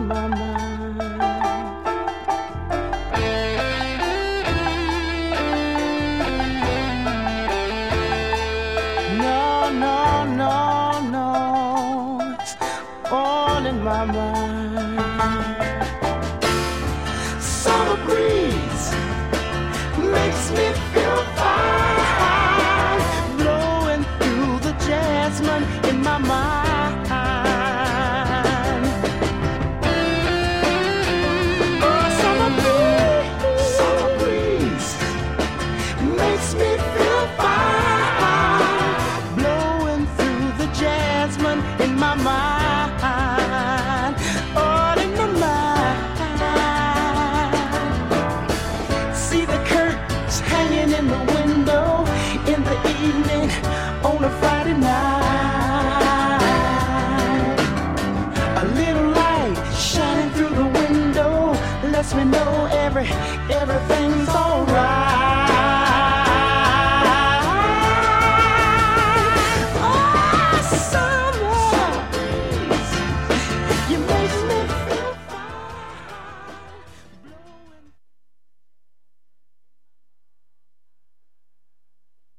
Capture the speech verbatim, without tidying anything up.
in my mind. No, no, no, no, it's all in my mind. Summer breeze makes me feel fine, blowing through the jasmine in my mind. Oh, summer breeze, summer breeze makes me feel fine, blowing through the jasmine in my mind, all in my mind. See the curtains hanging in the window in the evening on a Friday night. A little light shining through the window lets me know every everything